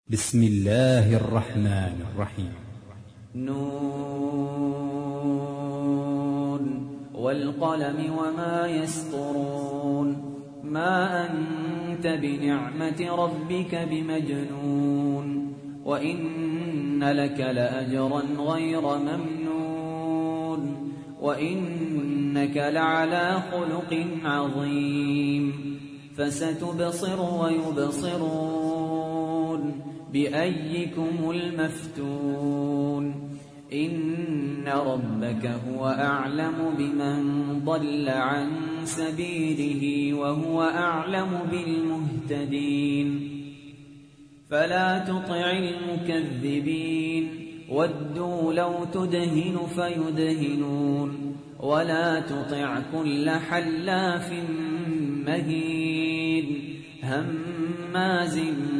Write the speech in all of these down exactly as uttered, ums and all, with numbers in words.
بسم الله الرحمن الرحيم. نون والقلم وما يسطرون ما أنت بنعمة ربك بمجنون وإن لك لأجرا غير ممنون وإنك لعلى خلق عظيم فستبصر ويبصرون بأيكم المفتون إن ربك هو أعلم بمن ضل عن سبيله وهو أعلم بالمهتدين فلا تطع المكذبين ودوا لو تدهن فيدهنون ولا تطع كل حلاف مهين هماز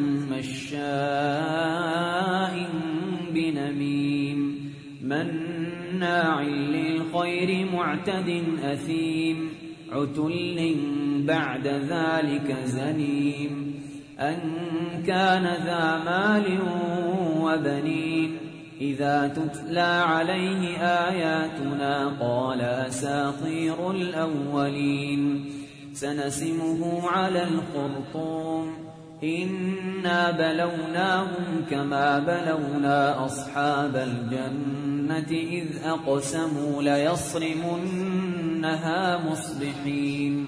مشاء بنميم مناع للخير معتد أثيم عتل بعد ذلك زنيم أن كان ذا مال وبنين إذا تتلى عليه آياتنا قال أساطير الأولين سنسمه على الخرطوم إنا بلوناهم كما بلونا أصحاب الجنة إذ أقسموا ليصرمنها مصبحين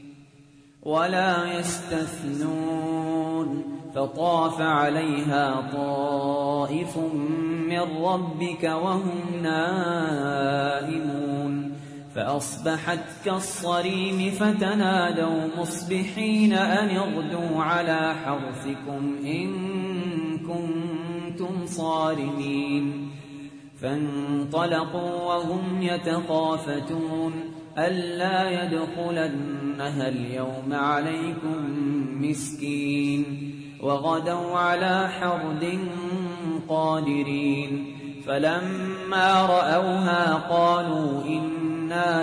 ولا يستثنون فطاف عليها طائف من ربك وهم نائمون فأصبحت كالصريم فتنادوا مصبحين أن اغدوا على حرثكم إن كنتم صارمين فانطلقوا وهم يتخافتون ألا يدخلنها اليوم عليكم مسكين وغدوا على حرد قادرين فلما رأوها قالوا إنا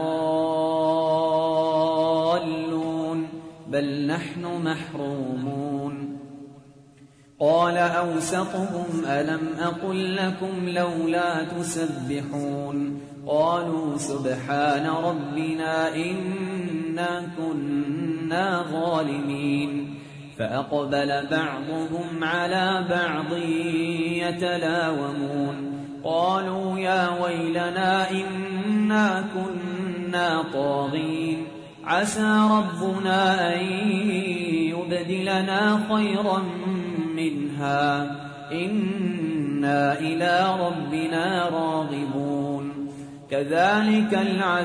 لضالون بل نحن محرومون قال أوسطهم ألم أقل لكم لولا تسبحون قالوا سبحان ربنا إنا كنا ظالمين فأقبل بعضهم على بعض يتلاومون قالوا يا ويلنا إنا كنا طاغين عسى ربنا أن يبدلنا خيرا منها إنا إلى ربنا راغبون كذلك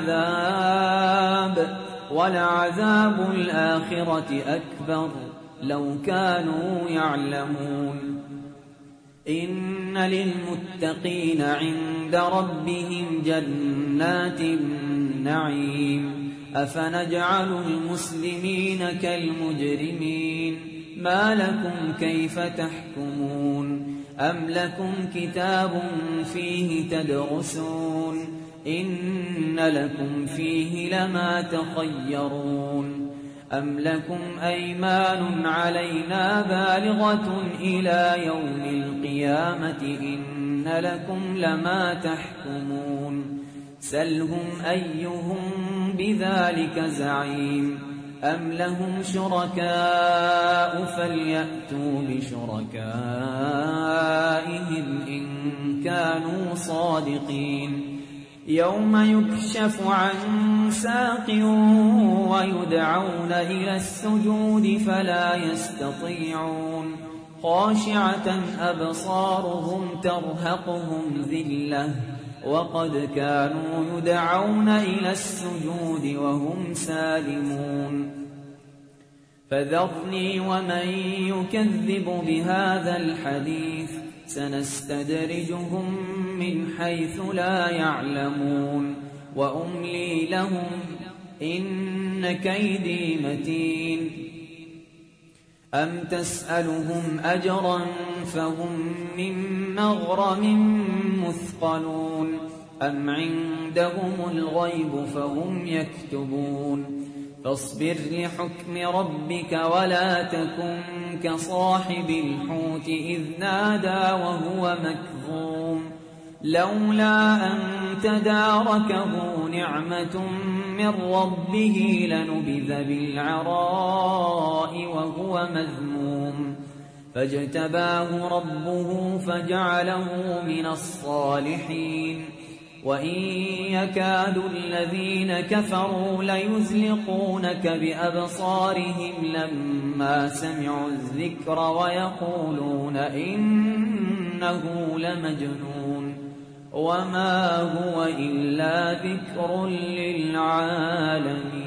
العذاب ولعذاب الآخرة أكبر لو كانوا يعلمون إن للمتقين عند ربهم جنات النعيم أفنجعل المسلمين كالمجرمين ما لكم كيف تحكمون أم لكم كتاب فيه تدرسون إن لكم فيه لما تخيرون أم لكم أيمان علينا بالغة إلى يوم القيامة إن لكم لما تحكمون سلهم أيهم بذلك زعيم أم لهم شركاء فليأتوا بشركائهم إن كانوا صادقين يوم يكشف عن ساق ويدعون إلى السجود فلا يستطيعون خاشعة أبصارهم ترهقهم ذلة وقد كانوا يدعون إلى السجود وهم سالمون فذرني ومن يكذب بهذا الحديث سنستدرجهم من حيث لا يعلمون وأملي لهم إن كيدي متين أم تسألهم أجرا فهم من مغرم مثقلون أم عندهم الغيب فهم يكتبون فاصبر لحكم ربك ولا تكن كصاحب الحوت إذ نادى وهو مكظوم لولا أن تداركه نعمة من ربه لنبذ بالعراء وهو مذموم فاجتباه ربه فجعله من الصالحين وإن يكاد الذين كفروا ليزلقونك بأبصارهم لما سمعوا الذكر ويقولون إنه لمجنون وما هو إلا ذكر للعالمين.